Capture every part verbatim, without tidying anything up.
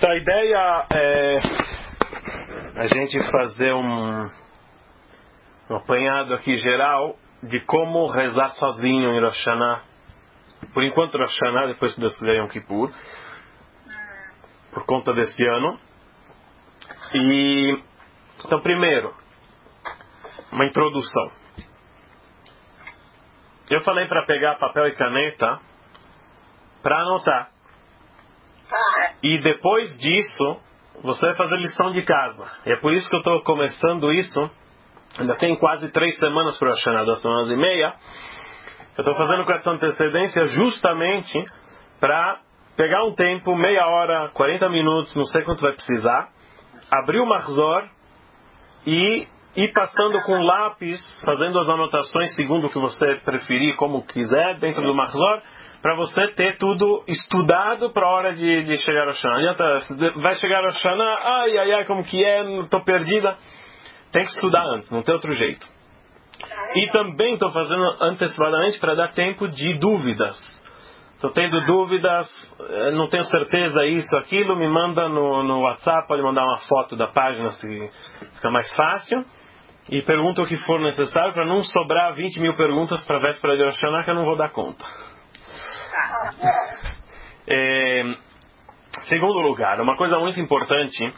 Então a ideia é a gente fazer um, um apanhado aqui geral de como rezar sozinho em Rosh Hashanah. Por enquanto Rosh Hashanah, depois se Deus quiser Yom Kippur, por conta desse ano. E então primeiro, uma introdução. Eu falei para pegar papel e caneta para anotar. E depois disso, você vai fazer lição de casa. E é por isso que eu estou começando isso. Ainda tem quase três semanas para o Rosh Hashanah, duas semanas e meia. Eu estou fazendo com essa antecedência justamente para pegar um tempo, meia hora, quarenta minutos, não sei quanto vai precisar, abrir o Mahzor e ir passando com lápis, fazendo as anotações segundo o que você preferir, como quiser, dentro do Mahzor, para você ter tudo estudado para a hora de, de chegar ao Rosh Hashanah. Vai chegar ao Rosh Hashanah, ai, ai, ai, como que é, estou perdida. Tem que estudar antes, não tem outro jeito. E também estou fazendo antecipadamente para dar tempo de dúvidas. Estou tendo dúvidas, não tenho certeza isso, aquilo, me manda no, no WhatsApp, pode mandar uma foto da página se fica mais fácil. E pergunta o que for necessário para não sobrar vinte mil perguntas para a véspera de Rosh Hashanah que eu não vou dar conta. É, segundo lugar, uma coisa muito importante,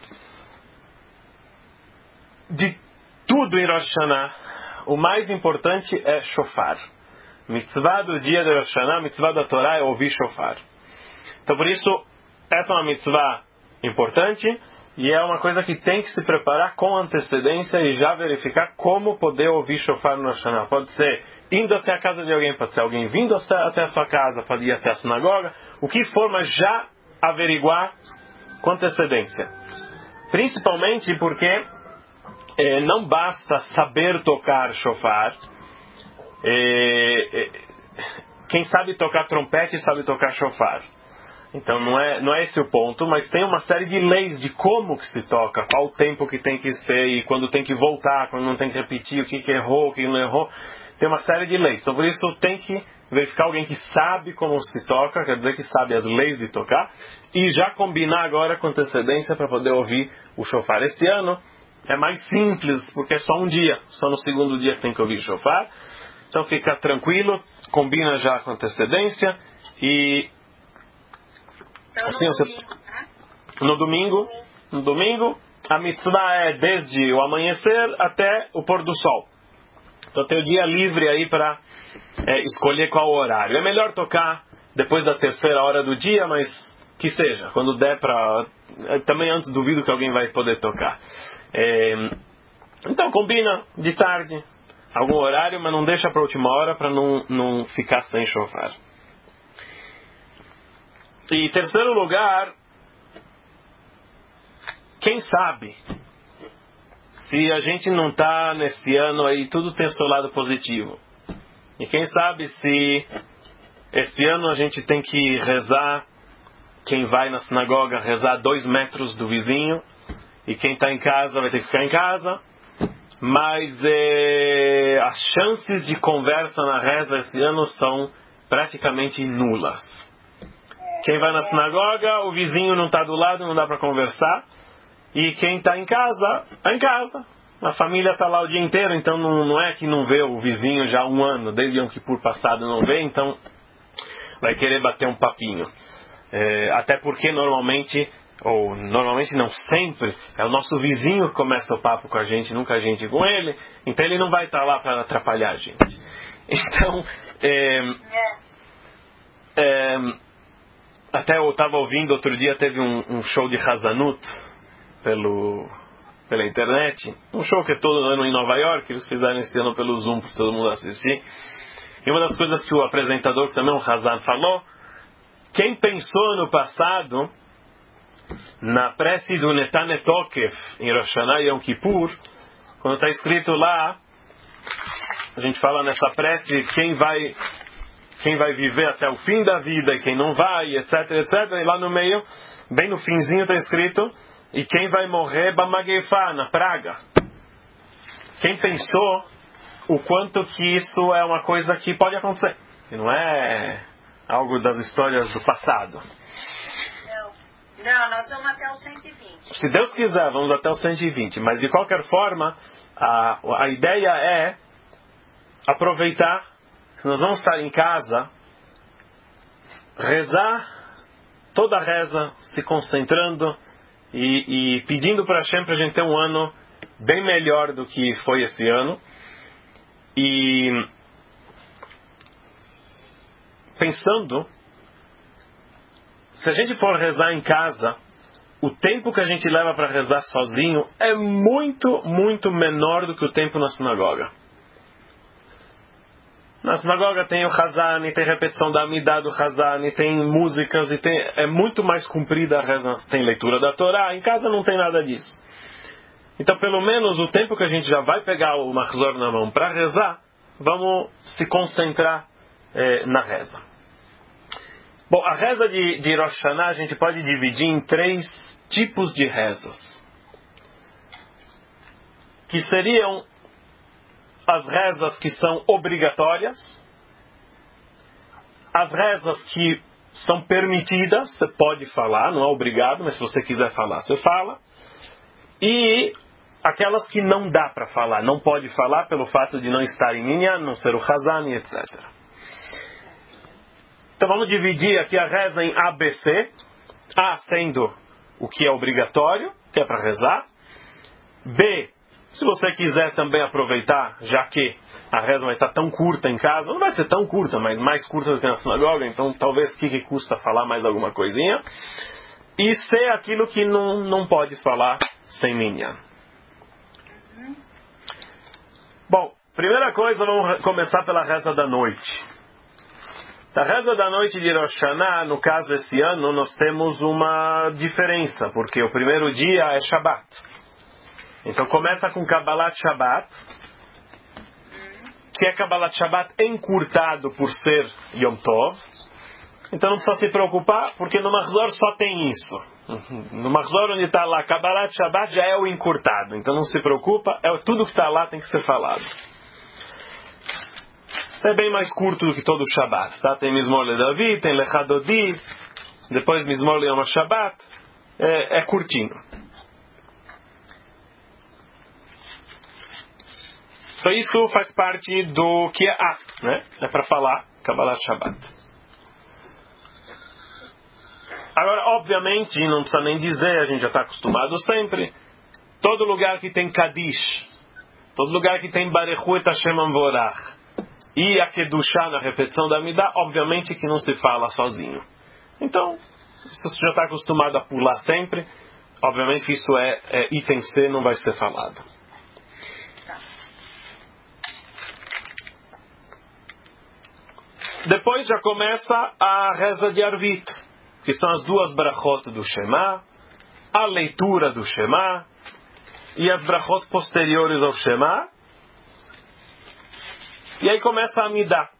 de tudo em Rosh Hashanah, o mais importante é shofar. Mitzvah do dia de Rosh Hashanah, mitzvah da Torá é ouvir shofar. Então por isso, essa é uma mitzvah importante e é uma coisa que tem que se preparar com antecedência e já verificar como poder ouvir shofar no Rosh Hashanah. Pode ser indo até a casa de alguém, pode ser alguém vindo até a sua casa, pode ir até a sinagoga, o que for, mas já averiguar com antecedência. Principalmente porque eh, não basta saber tocar shofar. Eh, eh, quem sabe tocar trompete sabe tocar shofar. Então não é, não é esse o ponto, mas tem uma série de leis de como que se toca, qual o tempo que tem que ser e quando tem que voltar, quando não tem que repetir, o que, que errou, o que não errou. Tem uma série de leis. Então por isso tem que verificar alguém que sabe como se toca, quer dizer que sabe as leis de tocar, e já combinar agora com antecedência para poder ouvir o shofar. Este ano é mais simples, porque é só um dia, só no segundo dia que tem que ouvir o shofar. Então fica tranquilo, combina já com antecedência e assim, você, no domingo, no domingo, a mitzvah é desde o amanhecer até o pôr do sol. Então tem o dia livre aí para é, escolher qual horário. É melhor tocar depois da terceira hora do dia, mas que seja, quando der para... Também antes duvido que alguém vai poder tocar. É, então combina de tarde, algum horário, mas não deixa para a última hora para não, não ficar sem shofar. E terceiro lugar, quem sabe, se a gente não está nesse ano aí, tudo tem seu lado positivo. E quem sabe se este ano a gente tem que rezar, quem vai na sinagoga rezar dois metros do vizinho, e quem está em casa vai ter que ficar em casa, mas é, as chances de conversa na reza esse ano são praticamente nulas. Quem vai na sinagoga, o vizinho não está do lado, não dá para conversar. E quem está em casa, está em casa. A família está lá o dia inteiro, então não, não é que não vê o vizinho já há um ano, desde Yom Kippur passado não vê, então vai querer bater um papinho. É, até porque normalmente, ou normalmente não sempre, é o nosso vizinho que começa o papo com a gente, nunca a gente com ele, então ele não vai estar lá para atrapalhar a gente. Então, é, é, até eu estava ouvindo, outro dia teve um, um show de Hazanut pelo, pela internet. Um show que é todo ano em Nova York, eles fizeram esse ano pelo Zoom para todo mundo assistir. E uma das coisas que o apresentador, que também é um Hazan, falou, quem pensou no passado, na prece do Netanetokef, em Rosh Hashanah e Yom Kippur, quando está escrito lá, a gente fala nessa prece, quem vai... quem vai viver até o fim da vida e quem não vai, etc, etcétera. E lá no meio, bem no finzinho está escrito, e quem vai morrer bamagueifá, na praga. Quem pensou o quanto que isso é uma coisa que pode acontecer. E não é algo das histórias do passado. Não, nós vamos até o cento e vinte. Se Deus quiser, vamos até o cento e vinte. Mas de qualquer forma, a, a ideia é aproveitar que nós vamos estar em casa, rezar toda a reza, se concentrando e, e pedindo para Hashem para a gente ter um ano bem melhor do que foi esse ano. E pensando, se a gente for rezar em casa, o tempo que a gente leva para rezar sozinho é muito, muito menor do que o tempo na sinagoga. Na sinagoga tem o Hazani, tem repetição da Amidah do Hazani, tem músicas, e tem, é muito mais comprida a reza, tem leitura da Torá. Em casa não tem nada disso. Então, pelo menos o tempo que a gente já vai pegar o Mahzor na mão para rezar, vamos se concentrar eh, na reza. Bom, a reza de, de Rosh Hashanah a gente pode dividir em três tipos de rezas, que seriam as rezas que são obrigatórias, as rezas que são permitidas, você pode falar, não é obrigado, mas se você quiser falar, você fala, e aquelas que não dá para falar, não pode falar pelo fato de não estar em minyan, não ser o Hazani, etcétera. Então vamos dividir aqui a reza em A, B, C. A sendo o que é obrigatório, que é para rezar. B, se você quiser também aproveitar, já que a reza vai estar tão curta em casa, não vai ser tão curta, mas mais curta do que na sinagoga, então talvez que, que custa falar mais alguma coisinha. E C, aquilo que não, não pode falar sem minyan. Bom, primeira coisa, vamos começar pela reza da noite. A reza da noite de Rosh Hashanah, no caso esse ano, nós temos uma diferença, porque o primeiro dia é Shabbat. Então começa com Kabbalat Shabbat, que é Kabbalat Shabbat encurtado por ser Yom Tov. Então não precisa se preocupar, porque no Mahzor só tem isso. No Mahzor onde está lá Kabbalat Shabbat já é o encurtado. Então não se preocupa, é tudo que está lá tem que ser falado. É bem mais curto do que todo o Shabbat, tá? Tem Mizmor LeDavid, tem Lechadodi, depois Mizmor Yom HaShabbat, é, é curtinho. Então isso faz parte do que é A, né? É para falar Kabbalat Shabbat. Agora, obviamente, não precisa nem dizer, a gente já está acostumado sempre, todo lugar que tem Kadish, todo lugar que tem Barechu et Hashem Amvorach, e a Kedushá na repetição da Amidah, obviamente que não se fala sozinho. Então, se você já está acostumado a pular sempre, obviamente que isso é, é item C, não vai ser falado. Depois já começa a reza de Arvit, que são as duas brachot do Shema, a leitura do Shema e as brachot posteriores ao Shema. E aí começa a Amidah.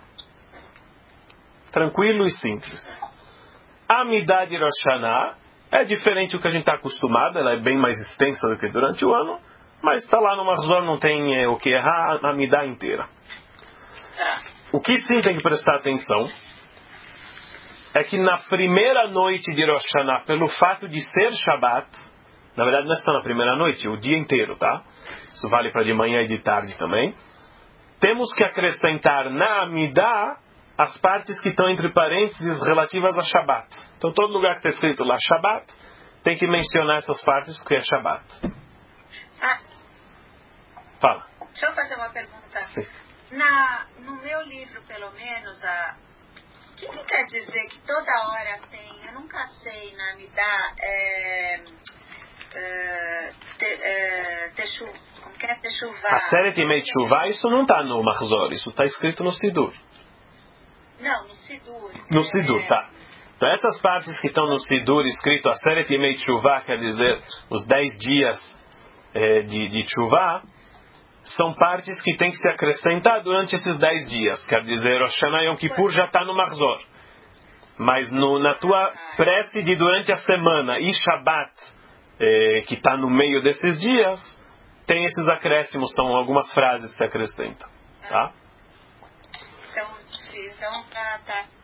Tranquilo e simples. A Amidah de Rosh Hashanah é diferente do que a gente está acostumado, ela é bem mais extensa do que durante o ano, mas está lá no Mahzor, não tem é, o que errar, a Amidah inteira. O que sim tem que prestar atenção é que na primeira noite de Rosh Hashanah, pelo fato de ser Shabbat, na verdade não é só na primeira noite, o dia inteiro, tá? Isso vale para de manhã e de tarde também. Temos que acrescentar na Amidah as partes que estão entre parênteses relativas a Shabbat. Então, todo lugar que está escrito lá Shabbat, tem que mencionar essas partes porque é Shabbat. Ah, Fala. deixa eu fazer uma pergunta. Na, no meu livro, pelo menos, a, o que, que quer dizer que toda hora tem, eu nunca sei na Amidah, é, é, te, é, techu, como que é? Techuvá. A série Timei Teshuvá, isso não está no Mahzor, isso está escrito no Sidur. Não, no Sidur. No é, Sidur, tá. Então essas partes que estão no Sidur escrito a série Timei Teshuvá, quer dizer os dez dias é, de, de Teshuvá, são partes que tem que se acrescentar durante esses dez dias. Quer dizer, Rosh Hashanah Yom Kippur já está no Mahzor. Mas no, na tua prece de durante a semana e Shabbat, eh, que está no meio desses dias, tem esses acréscimos, são algumas frases que se acrescentam. Tá? Então, se, então tá, tá.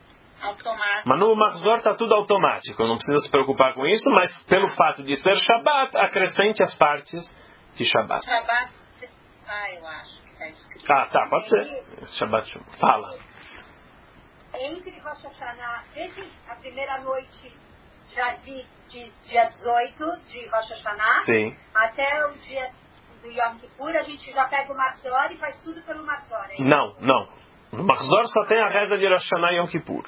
Automático. Mas no Mahzor está tudo automático, não precisa se preocupar com isso, mas pelo fato de ser Shabbat, acrescente as partes de Shabbat. Shabbat, ah, eu acho que está escrito. Ah, tá, pode ser. Shabbat, fala. Entre Rosh Hashanah, desde a primeira noite já de, de dia dezoito de Rosh Hashanah, Sim. até o dia do Yom Kippur, a gente já pega o Mahzor e faz tudo pelo Mahzor. É Não, não. No Mahzor só tem a reza de Rosh Hashanah e Yom Kippur.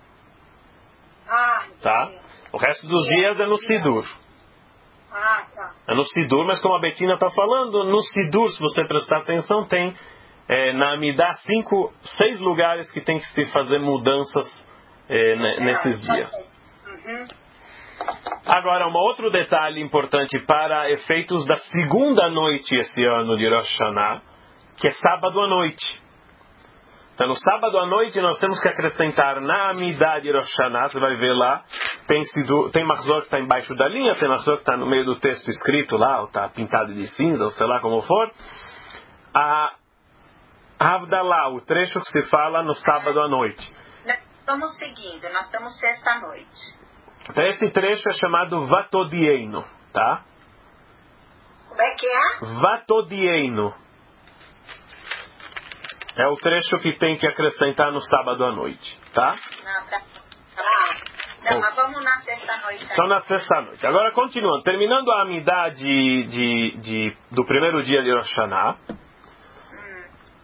Ah, Tá? O resto dos dias é no Sidur. Ah, tá. É no Sidur, mas como a Betina está falando, no Sidur, se você prestar atenção, tem é, na Amidah cinco, seis lugares que tem que se fazer mudanças é, ne, nesses dias. Uhum. Agora, um outro detalhe importante para efeitos da segunda noite esse ano de Rosh Hashanah, que é sábado à noite. Então, no sábado à noite, nós temos que acrescentar na Amidah de Rosh Hashanah, você vai ver lá, tem, tem Mahzor que está embaixo da linha, tem Mahzor que está no meio do texto escrito lá, ou está pintado de cinza, ou sei lá como for, a Havdalah, o trecho que se fala no sábado à noite. Nós estamos seguindo, nós estamos sexta-noite. Então, esse trecho é chamado Vatodieino, tá? Como é que é? Vatodieino. É o trecho que tem que acrescentar no sábado à noite, tá? Não, tá. Ah, não, mas vamos na sexta-noite. Então na sexta-noite. Agora continuando, terminando a Amidah de, de, de, do primeiro dia de Rosh Hashanah. Hum.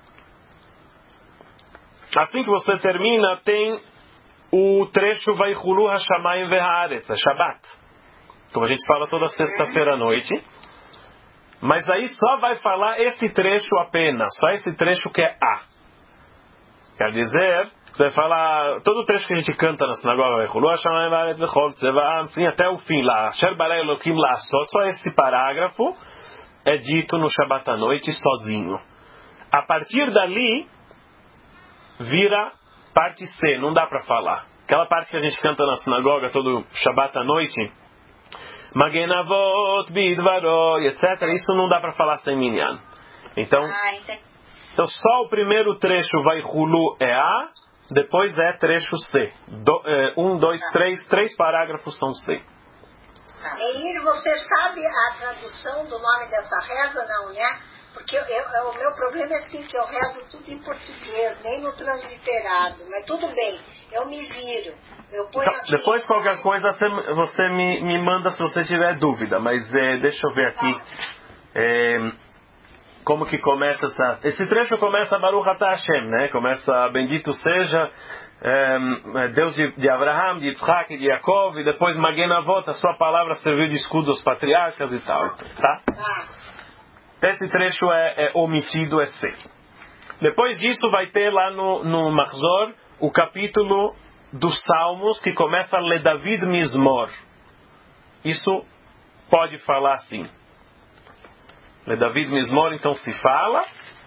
Assim que você termina, tem o trecho Vaichulu Hashamayim Vehaaretz, é Shabbat. Como a gente fala toda sexta-feira à noite. Mas aí só vai falar esse trecho apenas, só esse trecho que é A. Quer dizer, você vai falar todo o trecho que a gente canta na sinagoga, sim, até o fim lá, só esse parágrafo é dito no Shabbat à noite sozinho. A partir dali, vira parte C, não dá para falar. Aquela parte que a gente canta na sinagoga todo Shabbat à noite, Magen Avot, Bidvaro, etcétera. Isso não dá para falar sem minyan. Então, Ah, então, só o primeiro trecho vai Hulu é A, depois é trecho C. Do, é, um, dois, três, três parágrafos são C. Meir, você sabe a tradução do nome dessa reza, não, né? Porque eu, eu, o meu problema é assim, que eu rezo tudo em português, nem no transliterado. Mas tudo bem, eu me viro. Eu ponho Então, aqui, depois, qualquer coisa, você, você me, me manda se você tiver dúvida. Mas é, deixa eu ver aqui. É, como que começa essa... Esse trecho começa Baruch Atah Hashem, né? Começa Bendito seja é, Deus de, de Abraham, de Yitzhak e de Yaakov. E depois Magen Avot, a sua palavra serviu de escudo aos patriarcas e tal. Tá? Esse trecho é, é omitido, é C. Depois disso vai ter lá no, no Mahzor o capítulo dos Salmos que começa Le David Mizmor. Isso pode falar assim. Le David Mizmor, então se fala.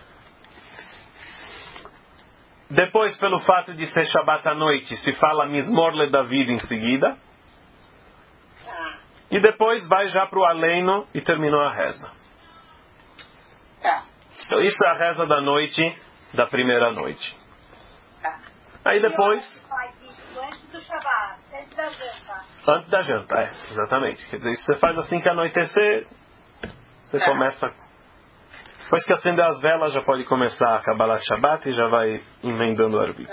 Depois, pelo fato de ser Shabbat à noite, se fala Mizmor Le David em seguida. E depois vai já para o Aleino e terminou a reza. Tá. Então isso é a reza da noite, da primeira noite. Tá. Aí depois... faz isso antes do Shabbat, antes da janta. Antes da janta, é, exatamente. Quer dizer, isso você faz assim que anoitecer, você É. começa... Depois que acender as velas, já pode começar a Kabbalat Shabbat e já vai emendando o arbítrio.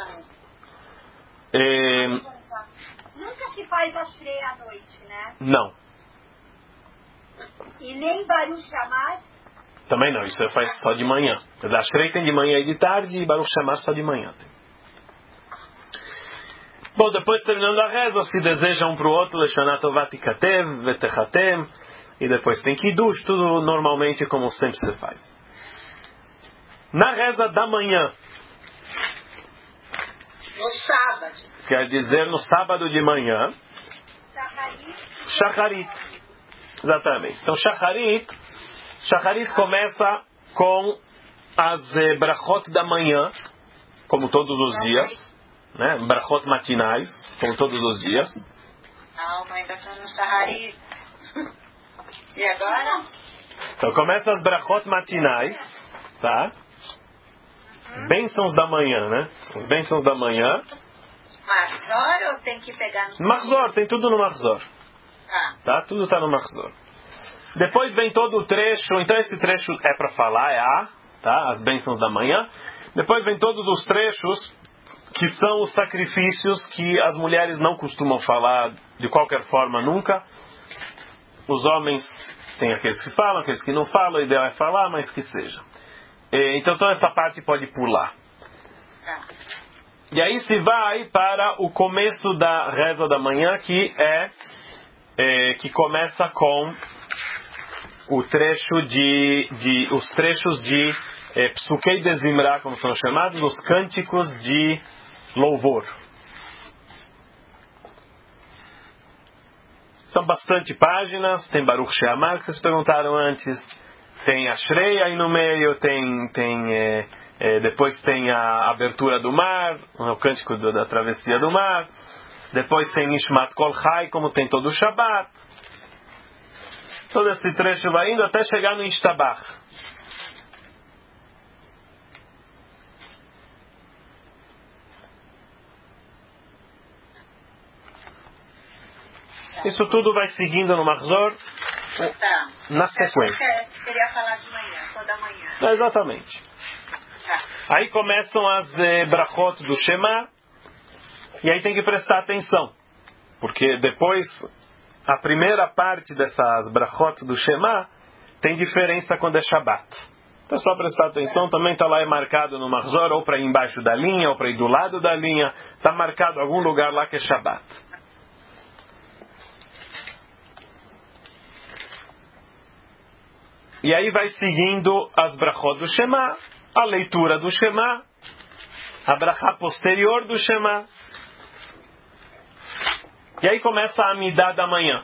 É... Nunca se faz Ashrei à noite, né? Não, E nem Baruch Shamar. também não, isso você faz só de manhã. A Ashrei tem de manhã e de tarde, e Baruch Shamar só de manhã. Bom, depois terminando a reza, se deseja um para o outro, Leshana Tovat Ikatev, Vetechatem, e depois tem Kiddush, tudo normalmente como sempre se faz. Na reza da manhã, No sábado. quer dizer no sábado de manhã, Shacharit. Exatamente. Então Shacharit, Shacharit começa com as eh, brachot da manhã, como todos os dias, né? Brachot matinais, como todos os dias. A alma ainda está no Shacharit. E agora? Então começa as brachot matinais, tá? Bênçãos da manhã, né? As bênçãos da manhã. Matzot. Mahzor ou tem que pegar no Mahzor, tem tudo no Mahzor. Ah. Tá? Tudo está no Mahzor. Depois vem todo o trecho, então esse trecho é para falar, é a, tá? As bênçãos da manhã. Depois vem todos os trechos que são os sacrifícios que as mulheres não costumam falar de qualquer forma nunca. Os homens tem aqueles que falam, aqueles que não falam, o ideal é falar, mas que seja. Então toda essa parte pode pular. E aí se vai para o começo da reza da manhã, que é, é que começa com o trecho de, de os trechos de é, Psukei de Zimra, como são chamados, os cânticos de louvor. São bastante páginas, tem Baruch She'amar, que vocês perguntaram antes, tem Ashrei aí no meio, tem, tem é, é, depois tem a abertura do mar, o cântico do, da travessia do mar, depois tem Nishmat Kol Chai, como tem todo o Shabbat. Todo esse trecho vai indo até chegar no Ishtabach. Isso tudo vai seguindo no Mahzor, tá. Na sequência. Eu queria falar de manhã, toda manhã. É, exatamente. Tá. Aí começam as eh, brachot do Shema, e aí tem que prestar atenção, porque depois a primeira parte dessas brachot do Shema tem diferença quando é Shabbat. Então é só prestar atenção, também está lá é marcado no Mahzor, ou para ir embaixo da linha, ou para ir do lado da linha, está marcado em algum lugar lá que é Shabbat. E aí vai seguindo as brachot do Shema, a leitura do Shema, a brachá posterior do Shema. E aí começa a Amidah da manhã.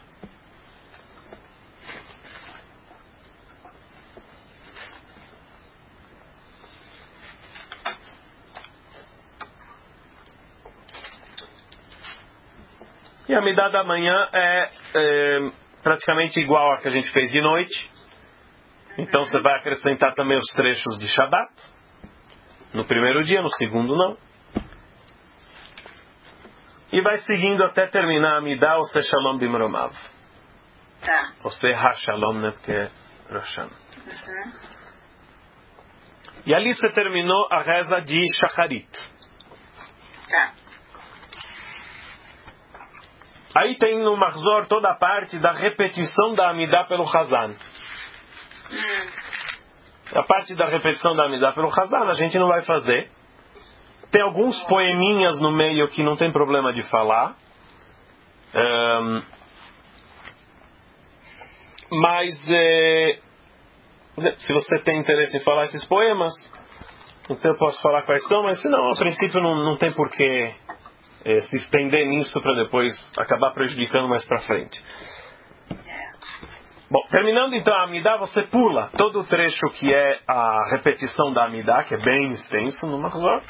E a Amidah da manhã é, é praticamente igual a que a gente fez de noite. Então você vai acrescentar também os trechos de Shabbat. No primeiro dia, no segundo não. E vai seguindo até terminar a Amidah, ou seja, Shalom Bimromav. Tá. Ou seja, Ha-Shalom, né? Porque é Rosh Hashanah. Uhum. E ali você terminou a reza de Shacharit. Tá. Aí tem no Mahzor toda a parte da repetição da Amidah pelo Hazan. Hum. A parte da repetição da Amidah pelo Hazan a gente não vai fazer. Tem alguns poeminhas no meio que não tem problema de falar. Um, mas é, se você tem interesse em falar esses poemas, então eu posso falar quais são, mas se não, a princípio não, não tem porquê é, se estender nisso para depois acabar prejudicando mais para frente. Bom, terminando então a Amidah, você pula todo o trecho que é a repetição da Amidah, que é bem extenso no Mahzor.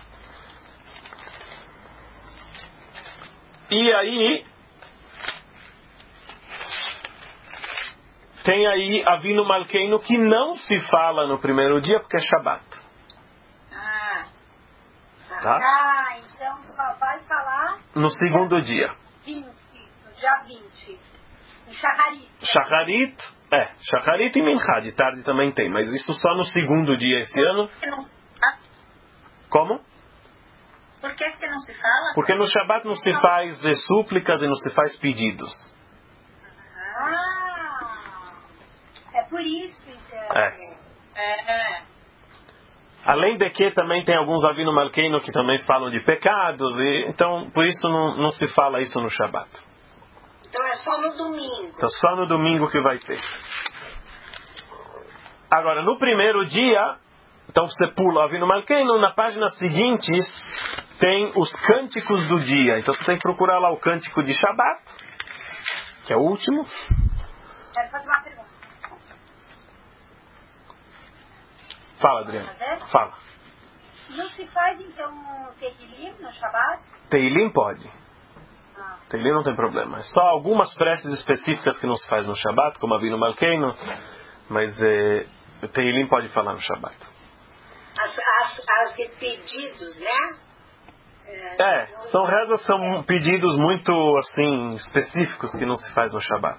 E aí tem aí Avinu Malkeinu, que não se fala no primeiro dia porque é Shabbat. Ah. Tá? Ah, então só vai falar No segundo dia. vinte, no dia vinte. Em Shacharit. Shacharit, é, Shacharit e Minchá, de tarde também tem, mas isso só no segundo dia esse ano. Como? Por que que não se fala? Porque no Shabbat não se faz de súplicas e não se faz pedidos. Ah, é por isso então. É. É, é. Além de que também tem alguns Avinu Malkeinu que também falam de pecados, e então por isso não, não se fala isso no Shabbat. Então é só no domingo. Então só no domingo que vai ter. Agora, no primeiro dia, então você pula Avinu Malkeinu, na página seguinte tem os cânticos do dia. Então você tem que procurar lá o cântico de Shabbat, que é o último. Quero fazer uma pergunta. Fala, Adriana. Fala. Não se faz então Tehilim no Shabbat? Teilim pode. Ah. Teilim não tem problema. É só algumas preces específicas que não se faz no Shabbat, como Avinu Malkeinu, mas é, Teilim pode falar no Shabbat. As, as, as de pedidos, né? É, são rezas, são pedidos muito assim específicos que não se faz no Shabat.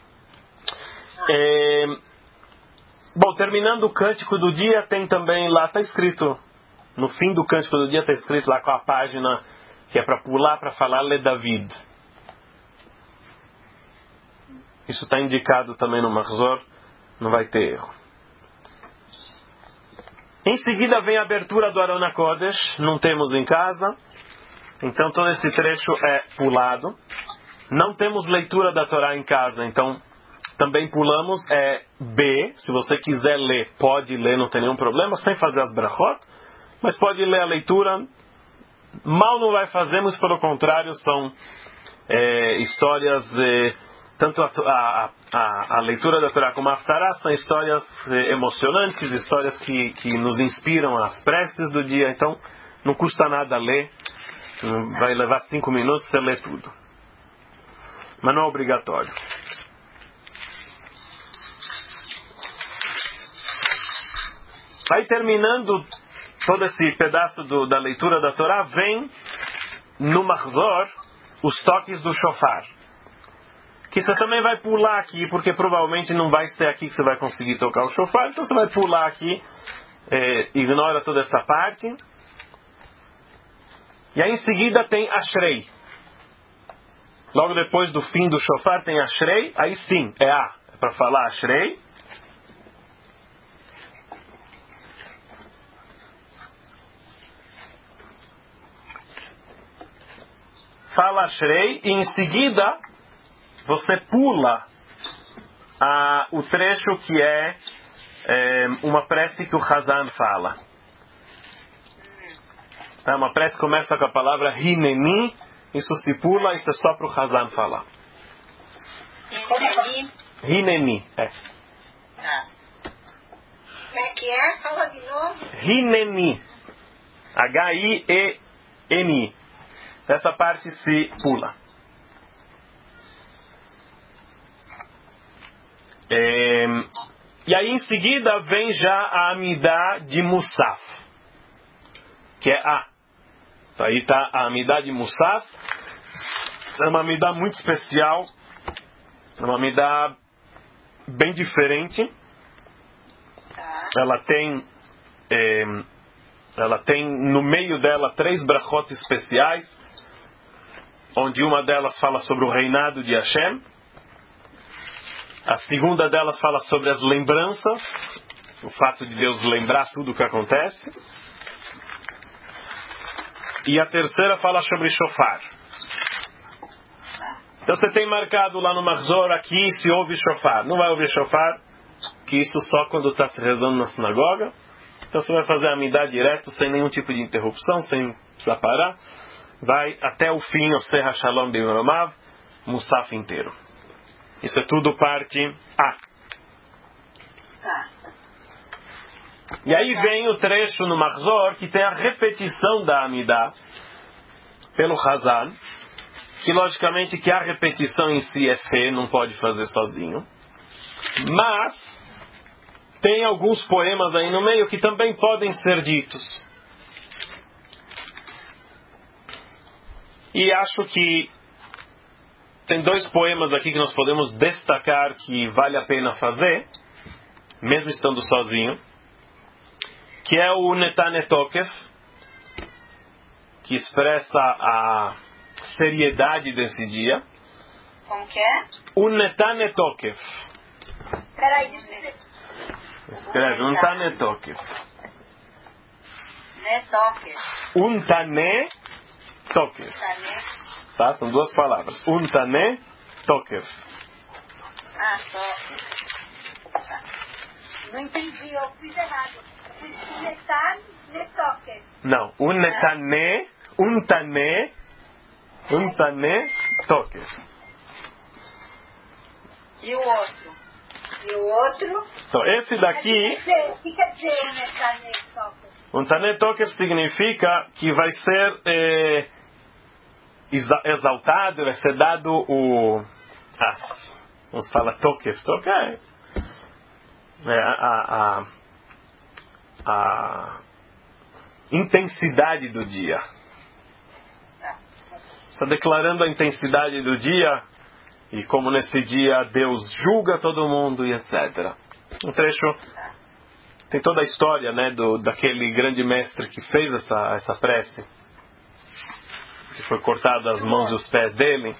É, bom, terminando o cântico do dia, tem também lá, está escrito, no fim do cântico do dia está escrito lá com a página que é para pular, para falar Le David. Isso está indicado também no Mahzor, não vai ter erro. Em seguida vem a abertura do Aron HaKodesh, não temos em casa, então todo esse trecho é pulado. Não temos leitura da Torá em casa, então também pulamos, é B, se você quiser ler, pode ler, não tem nenhum problema, sem fazer as brachot, mas pode ler a leitura, mal não vai fazer, mas pelo contrário, são é, histórias... É, tanto a, a, a, a leitura da Torá como a Haftarah são histórias eh, emocionantes, histórias que, que nos inspiram as preces do dia, então não custa nada ler, vai levar cinco minutos você lê tudo, mas não é obrigatório. Aí terminando todo esse pedaço do, da leitura da Torá, vem no Mahzor os toques do shofar, que você também vai pular aqui, porque provavelmente não vai ser aqui que você vai conseguir tocar o shofar, então você vai pular aqui, é, ignora toda essa parte. E aí em seguida tem Ashrei. Logo depois do fim do shofar tem Ashrei, aí sim, é A, é para falar Ashrei. Fala Ashrei e em seguida você pula ah, o trecho que é, é uma prece que o Hazan fala. É uma prece que começa com a palavra Hineni, isso se pula, isso é só para o Hazan falar. Hineni? Hineni, é. Ah. Como é que é? Fala de novo. Hineni. H I E N I. Essa parte se pula. É, e aí em seguida vem já a Amidá de Musaf, que é A. Então, aí está a Amidá de Musaf. É uma Amidá muito especial, é uma Amidá bem diferente. Ela tem é, ela tem no meio dela três brachot especiais, onde uma delas fala sobre o reinado de Hashem. A segunda delas fala sobre as lembranças, o fato de Deus lembrar tudo o que acontece. E a terceira fala sobre shofar. Então você tem marcado lá no Mahzor, aqui se ouve shofar. Não vai ouvir shofar, que isso só quando está se rezando na sinagoga. Então você vai fazer a amidá direto, sem nenhum tipo de interrupção, sem precisar parar. Vai até o fim, o Serra Shalom de Romav, Musaf inteiro. Isso é tudo parte A. E aí vem o trecho no Mahzor que tem a repetição da Amidá pelo Hazan, que logicamente que a repetição em si é C, não pode fazer sozinho. Mas tem alguns poemas aí no meio que também podem ser ditos. E acho que tem dois poemas aqui que nós podemos destacar que vale a pena fazer, mesmo estando sozinho, que é o Netane Tokef, que expressa a seriedade desse dia. Como que é? O Netane Tokef. Peraí, deixa eu... Escreve, um Tane Tokef. Netokef. Um Tane Tokef. Tane. Tá? São duas palavras. Um Tane Tokef. Ah, Tokef. Tá. Não entendi, eu fiz errado. Eu fiz Netan Netokef. Não, um Netane, um Tane, um Tane Tokef. E o outro? E o outro? Então, esse daqui... O que quer dizer o Netan Netokef? Um Tane Tokef significa que vai ser... Eh, exaltado, vai ser dado o... Ah, vamos falar Tokef. Tokef é a, a, a intensidade do dia. está declarando a intensidade do dia e como nesse dia Deus julga todo mundo e etcétera. Um trecho tem toda a história, né, do, daquele grande mestre que fez essa, essa prece, que foi cortado as mãos e os pés dele.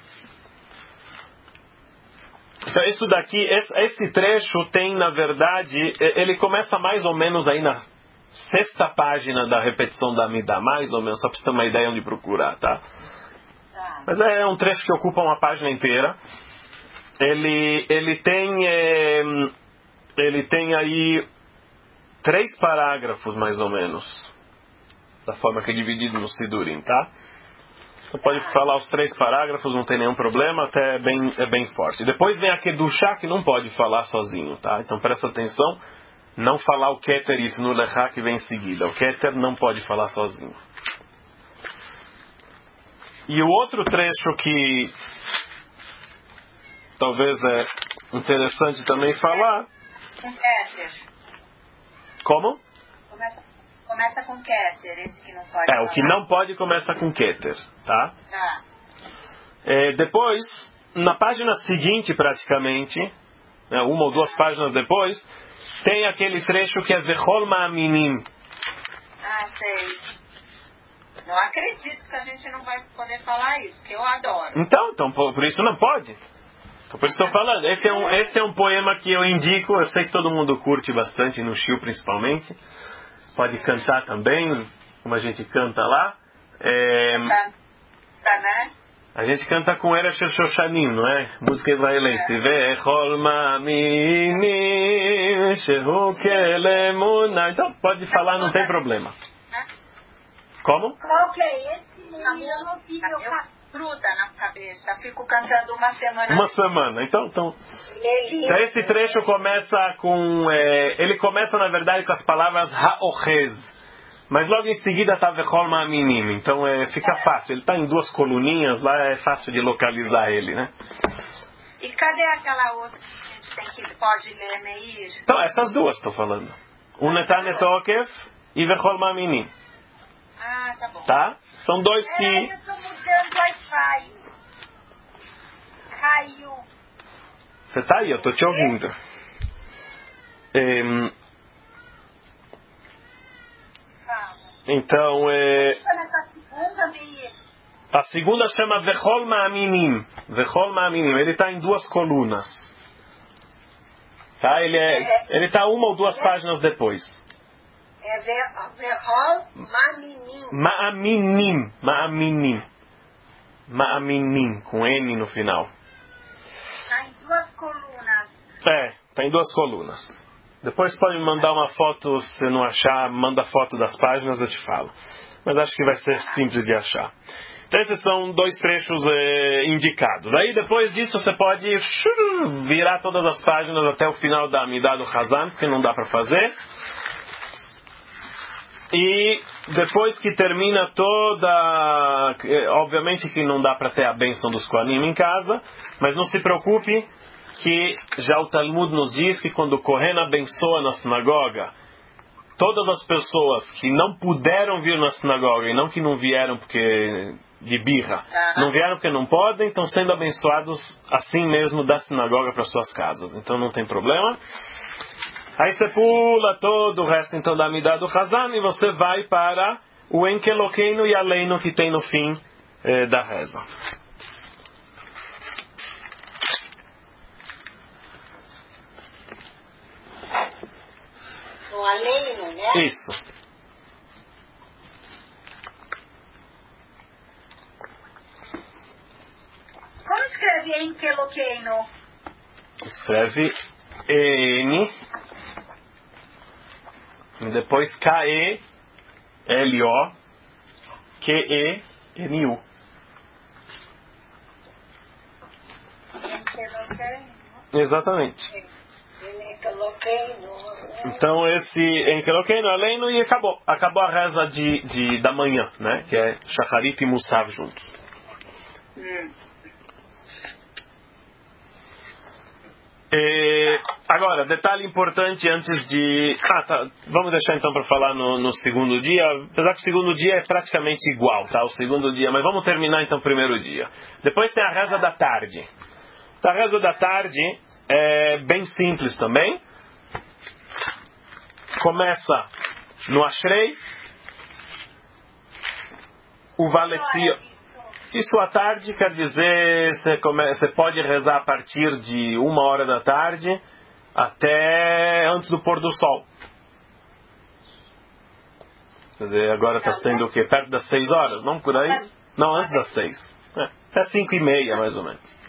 Então isso daqui, esse, esse trecho tem, na verdade, ele começa mais ou menos aí na sexta página da repetição da Amidá, mais ou menos, só para você ter uma ideia onde procurar, tá? Mas é um trecho que ocupa uma página inteira. Ele, ele tem é, ele tem aí três parágrafos, mais ou menos, da forma que é dividido no Sidurim, tá? Você pode falar os três parágrafos, não tem nenhum problema, até é bem, é bem forte. Depois vem a Kedushá, que não pode falar sozinho, tá? Então presta atenção, não falar o Keter e no Lechá que vem em seguida. O Keter não pode falar sozinho. E o outro trecho que talvez é interessante também falar... Com Keter. Como? Começa, começa com Keter, esse que não pode É, falar. o que não pode começa com Keter, tá? Tá. É, depois, na página seguinte praticamente, né, uma ou duas páginas depois, tem aquele trecho que é Vechol Ma'aminim. Ah, sei. Não acredito que a gente não vai poder falar isso, que eu adoro. Então, então por, por isso não pode. Então, por isso estou falando. Esse é, um, esse é um poema que eu indico, eu sei que todo mundo curte bastante, no Shio principalmente. Pode cantar também, como a gente canta lá. É, tá, né? A gente canta com Erev Shoshanim, não é? Música israelense. Vechol Ma'aminim Shehu Kelemuna. Então, pode falar, não tem problema. Como? Qual que é esse? Eu não vi meu gruda na cabeça. Fico cantando uma semana. Uma semana. Então, então, então esse trecho começa com... É, ele começa, na verdade, com as palavras Ha'ochez. Mas logo em seguida está Vechol Ma'aminim. Então é, fica fácil. Ele está em duas coluninhas lá, é fácil de localizar ele, né? E cadê aquela outra que a gente tem que pode ler, Meir? Então, essas duas estou falando. Unetan Etokef e Vechol Ma'aminim. Ah, tá bom. Tá? São dois que... É, eu estou mudando o Wi-Fi. Caiu. Você tá aí, eu tô te ouvindo. É, então, é... a segunda chama Vechol Ma'aminim. Vechol Ma'aminim. Ele está em duas colunas. Tá? Ele é, ele está uma ou duas páginas depois. É Vechol Ma'aminim. Ma'aminim. Ma'aminim. Ma'aminim. Com N no final. Está em duas colunas. É, está em duas colunas. Depois pode me mandar uma foto, se você não achar, manda foto das páginas, eu te falo. Mas acho que vai ser simples de achar. Então esses são dois trechos é, indicados. Aí depois disso você pode virar todas as páginas até o final da Amidá do Hazan, porque não dá para fazer. E depois que termina toda... Obviamente que não dá para ter a bênção dos Kohanim em casa, mas não se preocupe que já o Talmud nos diz que quando o Kohen abençoa na sinagoga, todas as pessoas que não puderam vir na sinagoga, e não que não vieram porque de birra, não vieram porque não podem, estão sendo abençoados assim mesmo da sinagoga para suas casas. Então não tem problema. Aí você pula todo o resto então da Amidá do Hazan e você vai para o Enkelokeinu e Aleinu que tem no fim eh, da reza. O Aleinu, né? Isso. Como escreve Enkelokeinu? Escreve N e depois K E L O Q E N U. Exatamente. Então esse Enkelokeinu, Aleinu e acabou. Acabou a reza de, de, da manhã, né? Que é Shacharit e Musav juntos. Hum. É, agora Agora, detalhe importante antes de... Ah, tá. Vamos deixar então para falar no, no segundo dia. Apesar que o segundo dia é praticamente igual, tá? O segundo dia. Mas vamos terminar então o primeiro dia. Depois tem a reza da tarde. A reza da tarde é bem simples também. Começa no Ashrei. O Valecio. Isso à tarde quer dizer, você, come, você pode rezar a partir de uma hora da tarde até antes do pôr do sol. Quer dizer, agora está sendo o quê? Perto das seis horas? Não por aí? Não, antes das seis. É, até cinco e meia, mais ou menos.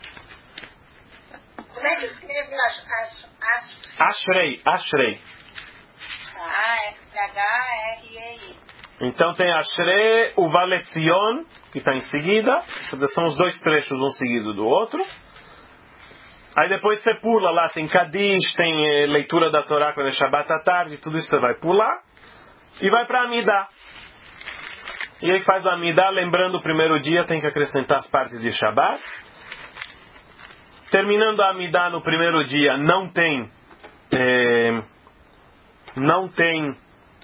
Como é que escreve as... as... Ashrei, Ashrei. Ah, é H R E I. Então tem Ashrei, o Valetzion, que está em seguida. Quer dizer, são os dois trechos, um seguido do outro. Aí depois você pula lá, tem Kadish, tem eh, leitura da Torá quando é Shabbat à tarde, tudo isso você vai pular. E vai para Amidá. E aí faz a Amidá, lembrando o primeiro dia, tem que acrescentar as partes de Shabbat. Terminando a Amidá no primeiro dia, não tem... Eh, não tem...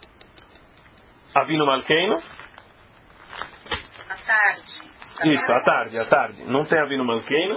Avinu Malkeinu. À tarde. Isso, à tarde, à tarde. Não tem Avinu Malkeinu.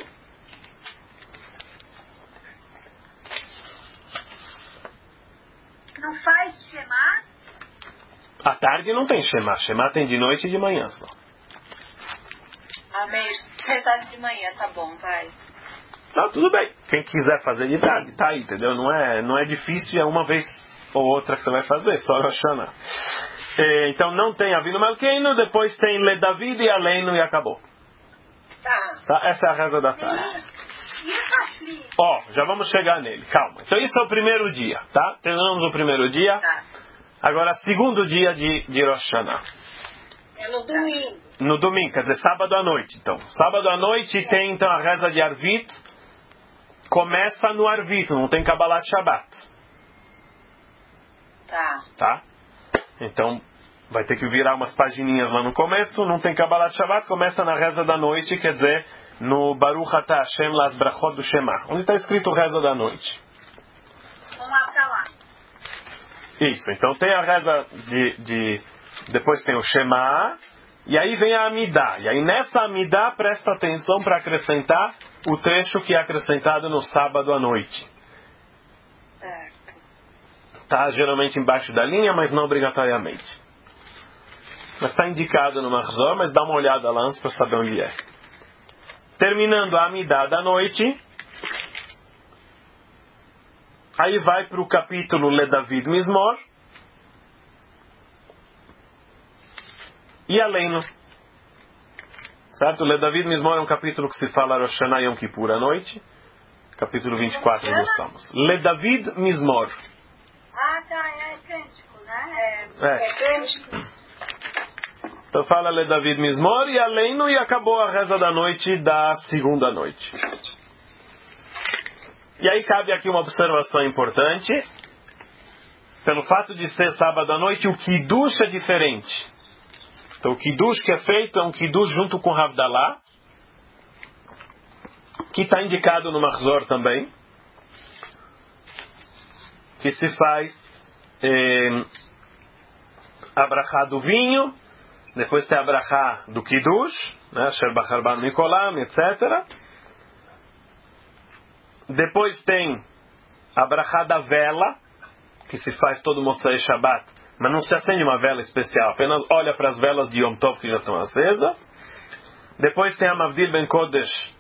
Não faz Shema? À tarde não tem Shema. Shema tem de noite e de manhã só. Ah, meio rezado de manhã, tá bom, vai. Não, tudo bem. Quem quiser fazer de tarde, tá aí, entendeu? Não é, não é difícil, é uma vez ou outra que você vai fazer, só Rosh Hashanah. Então não tem Avinu Malkeinu, depois tem Le David e Aleinu e acabou. Tá. Tá? Essa é a reza da tarde. Ó, oh, já vamos chegar nele, calma. Então isso é o primeiro dia, tá? Terminamos o primeiro dia. Tá. Agora, segundo dia de, de Rosh Hashanah. É no domingo. No domingo, quer dizer, sábado à noite. Então, sábado à noite é. Tem então a reza de Arvit. Começa no Arvit, não tem Kabbalat Shabbat. Tá. Tá? Então, vai ter que virar umas pagininhas lá no começo. Não tem Kabbalat Shabbat, começa na reza da noite, quer dizer, no Baruch Atah Hashem Las Brachot do Shema. Onde está escrito reza da noite. Vamos lá pra lá. Isso, então tem a reza de, de... Depois tem o Shema. E aí vem a Amidá. E aí nessa Amidá, presta atenção para acrescentar o trecho que é acrescentado no sábado à noite. Está geralmente embaixo da linha, mas não obrigatoriamente. Mas está indicado no Mahzor, mas dá uma olhada lá antes para saber onde é. Terminando a Amidá da noite, aí vai para o capítulo Le David Mizmor e Aleinu. Certo? Le David Mizmor é um capítulo que se fala Rosh Hashanah e Yom Kippur à noite. Capítulo vinte e quatro dos Salmos. Le David Mizmor. Ah, tá, é cântico, né? É. É cântico. Então fala Le David Mizmor e Aleinu e acabou a reza da noite da segunda noite. E aí cabe aqui uma observação importante. Pelo fato de ser sábado à noite, o Kiddush é diferente. Então o Kiddush que é feito é um Kiddush junto com Havdalah, que está indicado no Mahzor também, que se faz eh, a brachá do vinho, depois tem a brachá do Kiddush, né, Asher Bachar Ban Mikolam, etcétera. Depois tem a brachá da vela, que se faz todo Motzai Shabbat, mas não se acende uma vela especial, apenas olha para as velas de Yom Tov que já estão acesas. Depois tem a Mavdil Ben Kodesh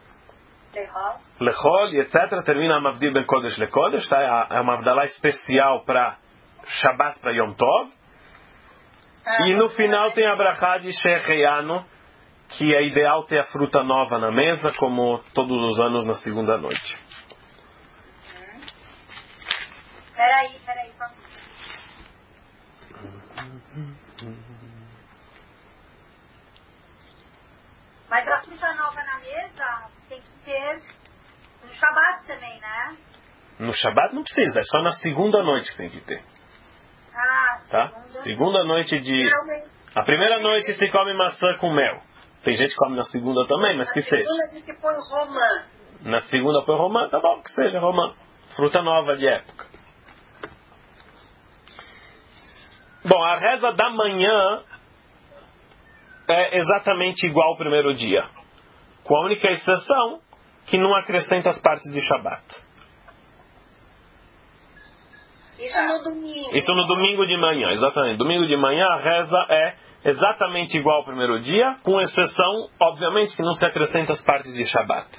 Lechol, e etcétera. Termina a Mavdil Ben Kodesh Lekodesh, tá? É uma Avdalá especial para Shabbat, para Yom Tov. E no final tem a brachá de Sheheyanu, que é ideal ter a fruta nova na mesa, como todos os anos na segunda noite. Peraí, peraí, só... Mas a fruta nova na mesa tem que ter no Shabbat também, né? No Shabbat não precisa, é só na segunda noite que tem que ter. Ah, Tá? segunda. Segunda noite de... A primeira noite se come maçã com mel. Tem gente que come na segunda também, mas que seja. Na segunda a gente põe romã. Na segunda põe romã, tá bom, que seja romã. fruta nova de época. Bom, a reza da manhã é exatamente igual ao primeiro dia, com a única exceção que não acrescenta as partes de Shabat. Isso no domingo. Isso no domingo de manhã, exatamente. Domingo de manhã a reza é exatamente igual ao primeiro dia, com exceção, obviamente, que não se acrescenta as partes de Shabat.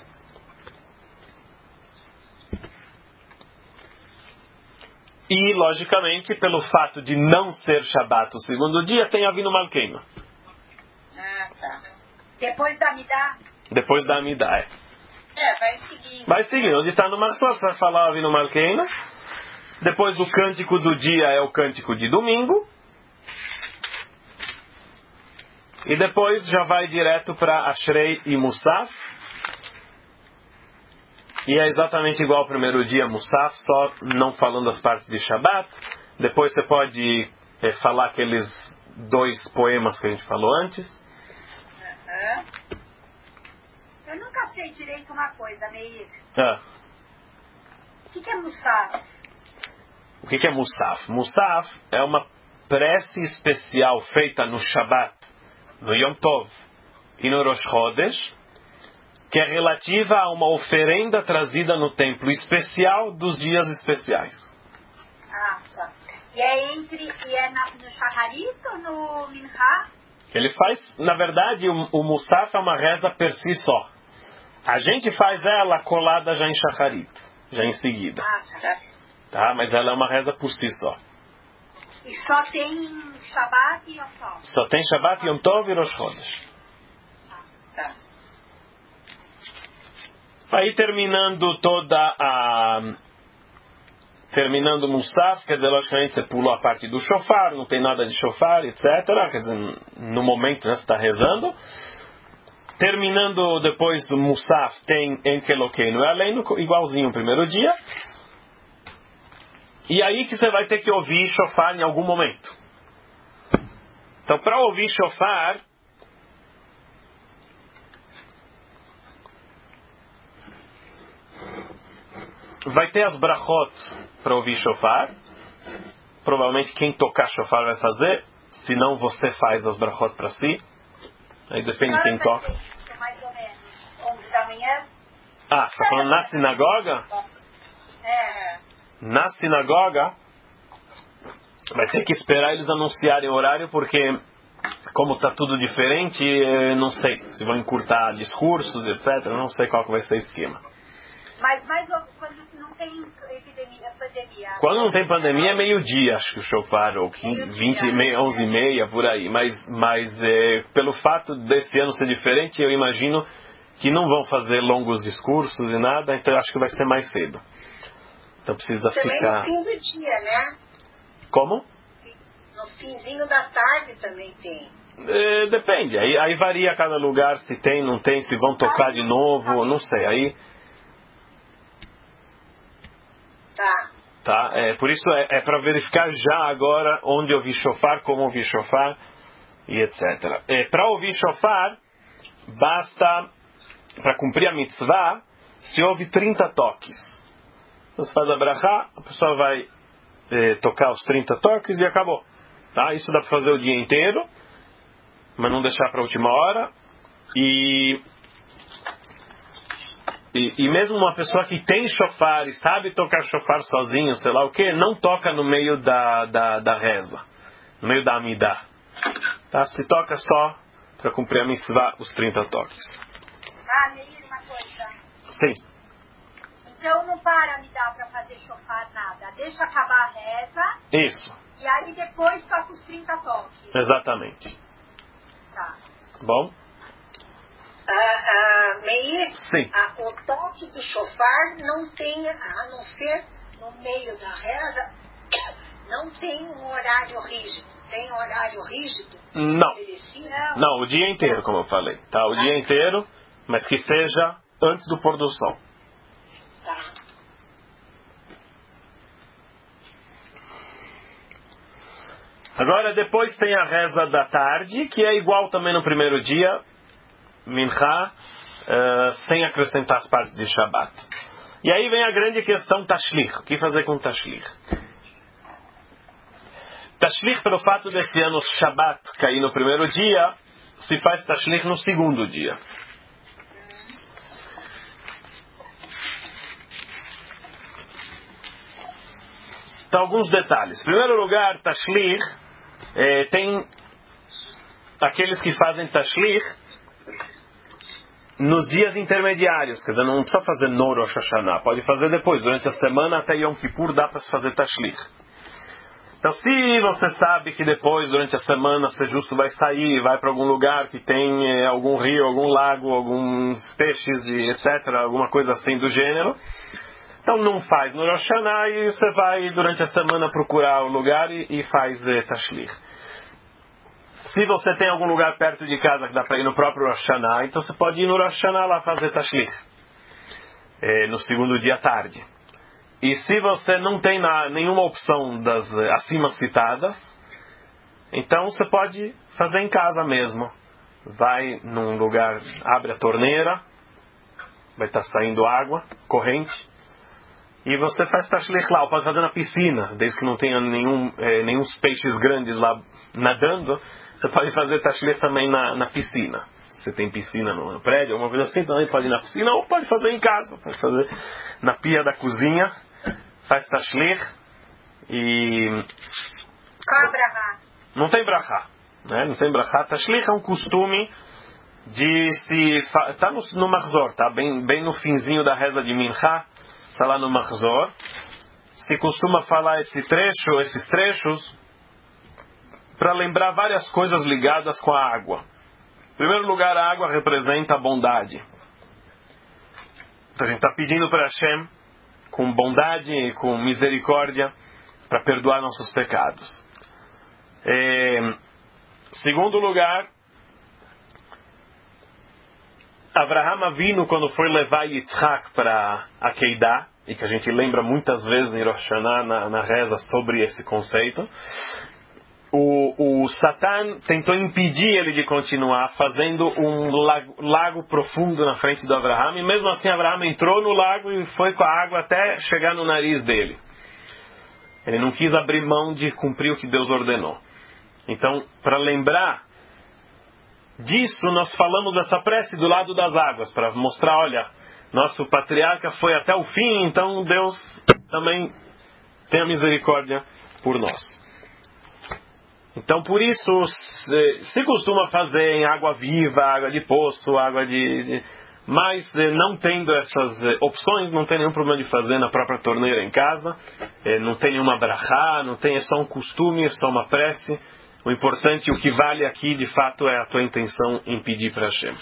E, logicamente, pelo fato de não ser Shabat o segundo dia, tem Avinu Malkeinu. Ah, tá. Depois da Amidá? Depois da Amidá, é. É, vai seguindo. Vai seguindo. Onde está no Marçal, você vai falar Avinu Malkeinu. Depois o cântico do dia é o cântico de domingo. E depois já vai direto para Ashrei e Musaf. E é exatamente igual ao primeiro dia, Musaf, só não falando as partes de Shabat. Depois você pode é, falar aqueles dois poemas que a gente falou antes. Uhum. Eu nunca sei direito uma coisa, Meir. Ah. O que, que é Musaf? O que, que é Musaf? Musaf é uma prece especial feita no Shabat, no Yom Tov e no Rosh Chodesh, que é relativa a uma oferenda trazida no templo especial dos dias especiais. Ah, tá. E é entre, e é na, no Shacharit ou no Mincha? Ele faz, na verdade, o, o Musaf é uma reza per si só. A gente faz ela colada já em Shacharit, já em seguida. Ah, tá. Tá? Mas ela é uma reza por si só. E só tem Shabbat e Yom Tov? Só tem Shabbat, Yom Tov e Rosh Chodesh. Ah, tá. Aí terminando toda a... Terminando o Musaf, quer dizer, logicamente você pulou a parte do shofar, não tem nada de shofar, etcétera. Quer dizer, no momento, né, você está rezando. Terminando depois do Musaf, tem Enkelokeinu Aleinu, igualzinho o primeiro dia. E aí que você vai ter que ouvir shofar em algum momento. Então, para ouvir shofar, vai ter as brachot para ouvir shofar. Provavelmente quem tocar shofar vai fazer. Se não, você faz as brachot para si. Aí depende de quem toca. É mais ou menos onze da manhã? Ah, você está falando na sinagoga? É. Na sinagoga, vai ter que esperar eles anunciarem o horário, porque como está tudo diferente, não sei se vão encurtar discursos, etcétera. Não sei qual que vai ser o esquema. Mas mais quando não tem epidemia, pandemia? Quando não tem pandemia é meio-dia, acho que o shofar, ou vinte, onze e meia, por aí. Mas, mas é, pelo fato desse ano ser diferente, eu imagino que não vão fazer longos discursos e nada, então eu acho que vai ser mais cedo. Então precisa também ficar... no fim do dia, né? Como? No finzinho da tarde também tem. É, depende, aí, aí varia cada lugar, se tem, não tem, se vão tocar de novo, não sei, aí... Tá. Tá? É, por isso é, é para verificar já agora onde ouvir shofar, como ouvir shofar e etcétera. É, para ouvir shofar, basta, para cumprir a mitzvah, se ouve trinta toques. Então você faz a brachá, a pessoa vai é, tocar os trinta toques e acabou. Tá? Isso dá para fazer o dia inteiro, mas não deixar para a última hora. E... E, e mesmo uma pessoa que tem shofar e sabe tocar shofar sozinho, sei lá o que, não toca no meio da, da, da reza, no meio da amidá. Tá? Se toca só para cumprir a mitzvah, os trinta toques. Ah, Meir, uma coisa. Sim. Então não para a amidá para fazer shofar nada. Deixa acabar a reza. Isso. E aí depois toca os trinta toques. Exatamente. Tá. Bom? Ah, ah, Meir, Sim. ah, o toque do shofar não tem, a não ser no meio da reza, não tem um horário rígido. Tem um horário rígido? Não. Estabelecido? Não, o dia inteiro, como eu falei. Tá, o dia inteiro, mas que seja antes do pôr do sol. Tá. Agora, depois tem a reza da tarde, que é igual também no primeiro dia, Mincha, uh, sem acrescentar as partes de Shabat. E aí vem a grande questão tashlich. O que fazer com tashlich? Tashlich, pelo fato desse ano Shabbat cair no primeiro dia, se faz tashlich no segundo dia. Então, alguns detalhes. Em primeiro lugar, tashlich, eh, tem aqueles que fazem tashlich nos dias intermediários. Quer dizer, não precisa fazer no Rosh Hashanah. Pode fazer depois, durante a semana até Yom Kippur dá para se fazer tashlich. Então, se você sabe que depois, durante a semana, você justo vai sair, vai para algum lugar que tem eh, algum rio, algum lago, alguns peixes, e etcétera, alguma coisa assim do gênero, então não faz no Rosh Hashanah e você vai durante a semana procurar o lugar e, e faz eh, tashlich. Se você tem algum lugar perto de casa que dá para ir no próprio Rosh Hashanah, então você pode ir no Rosh Hashanah lá fazer tashlich, eh, no segundo dia à tarde. E se você não tem na, nenhuma opção das eh, acima citadas, então você pode fazer em casa mesmo. Vai num lugar, abre a torneira, vai estar saindo água corrente, e você faz tashlich lá, ou pode fazer na piscina, desde que não tenha nenhum, eh, nenhum peixes grandes lá nadando, você pode fazer tashlich também na, na piscina. Se você tem piscina no prédio, alguma coisa assim, também pode ir na piscina, ou pode fazer em casa, pode fazer na pia da cozinha, faz tashlich e... Qual a brachá? Não tem brachá, né? Não tem brachá. Tashlich é um costume de se... Está no, no Mahzor, tá? Bem, bem no finzinho da reza de Mincha, está lá no Mahzor. Se costuma falar esse trecho, esses trechos para lembrar várias coisas ligadas com a água. Em primeiro lugar, a água representa a bondade. Então a gente está pedindo para Hashem com bondade e com misericórdia para perdoar nossos pecados. É, segundo lugar, Avraham Avinu, quando foi levar Yitzhak para Akedah, e que a gente lembra muitas vezes em Rosh Hashanah, na, na reza sobre esse conceito, o, o Satan tentou impedir ele de continuar fazendo um lago, lago profundo na frente do Avraham, e mesmo assim Avraham entrou no lago e foi com a água até chegar no nariz dele. Ele não quis abrir mão de cumprir o que Deus ordenou. Então, para lembrar disso, nós falamos essa prece do lado das águas, para mostrar, olha, nosso patriarca foi até o fim, então Deus também tem a misericórdia por nós. Então, por isso, se, se costuma fazer em água viva, água de poço, água de... de mas, não tendo essas opções, não tem nenhum problema de fazer na própria torneira em casa, não tem nenhuma brachá, não tem, é só um costume, é só uma prece. O importante, o que vale aqui, de fato, é a tua intenção em pedir para Hashem.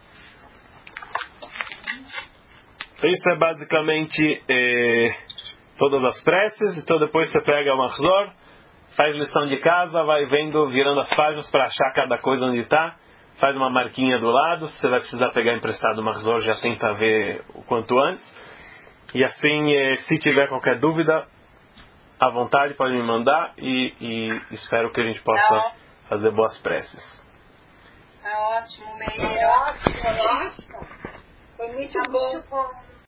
Isso é basicamente é, todas as preces. Então depois você pega o Mahzor, faz lição de casa, vai vendo, virando as páginas para achar cada coisa onde está, faz uma marquinha do lado. Se você vai precisar pegar emprestado o Mahzor, já tenta ver o quanto antes. E assim, é, se tiver qualquer dúvida, à vontade, pode me mandar e, e espero que a gente possa é fazer boas preces. É ótimo, Meir. É ótimo, é ótimo. Foi muito bom.